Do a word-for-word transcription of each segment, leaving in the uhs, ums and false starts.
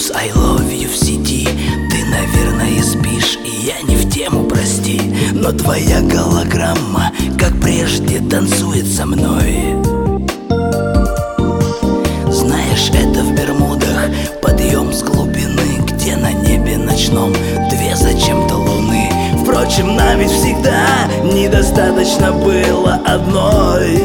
Пишешь I love you в сети, ты, наверное, спишь, и я не в тему, прости. Но твоя голограмма, как прежде, танцует со мной. Знаешь, это в Бермудах подъем с глубины, где на небе ночном две зачем-то луны. Впрочем, нам ведь всегда недостаточно было одной.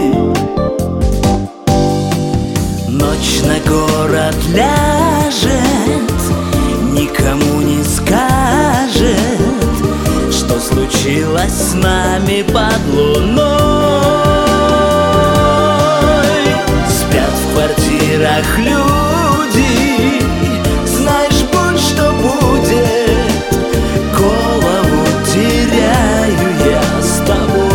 Ночь на город ляжет, никому не скажет, что случилось с нами под луной. Спят в квартирах люди, знаешь, будь что будет, голову теряю я с тобой.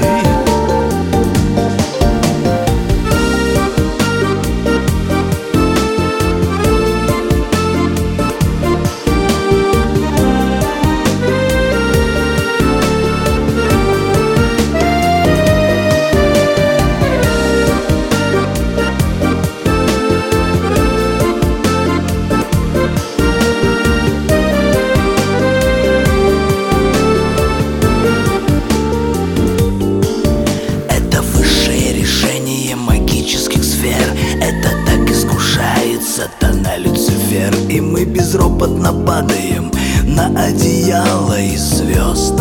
Это так искушает сатана Люцифер, и мы безропотно падаем на одеяло из звезд.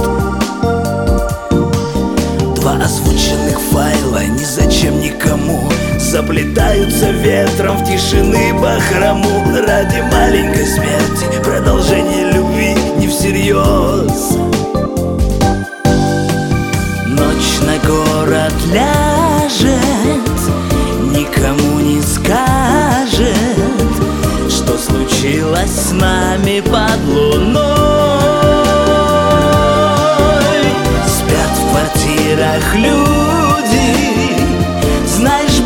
Два озвученных файла ни зачем никому заплетаются ветром в тишины бахрому. Ради маленькой смерти продолжение любви не всерьез. Ночь на город ляжет, никому не скажет, что случилось с нами под луной. Спят в квартирах люди, знаешь,